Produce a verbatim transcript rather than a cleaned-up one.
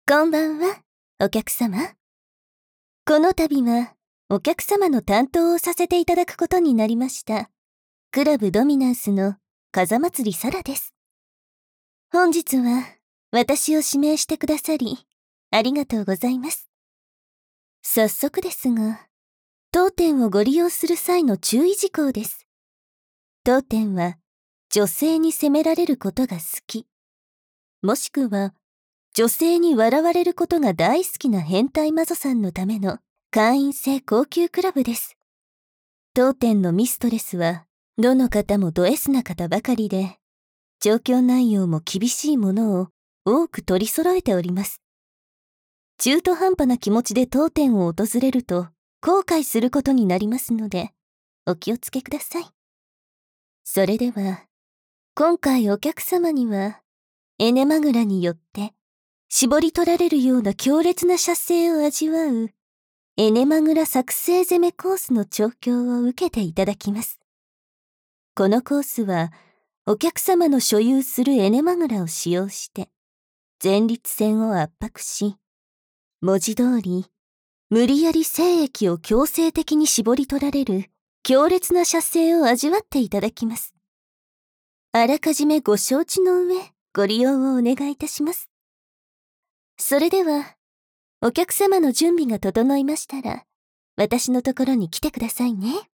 こんばんは、お客様。この度は、お客様の担当をさせていただくことになりました。クラブドミナンスの風祭サラです。本日は、私を指名してくださり、ありがとうございます。早速ですが、当店をご利用する際の注意事項です。当店は、女性に責められることが好き、もしくは、女性に笑われることが大好きな変態マゾさんのための会員制高級クラブです。当店のミストレスは、どの方もド S な方ばかりで、状況内容も厳しいものを多く取り揃えております。中途半端な気持ちで当店を訪れると後悔することになりますので、お気をつけください。それでは、今回お客様には、エネマグラによって、絞り取られるような強烈な射精を味わう、エネマグラ作成攻めコースの調教を受けていただきます。このコースは、お客様の所有するエネマグラを使用して、前立腺を圧迫し、文字通り、無理やり精液を強制的に絞り取られる強烈な射精を味わっていただきます。あらかじめご承知の上、ご利用をお願いいたします。それでは、お客様の準備が整いましたら、私のところに来てくださいね。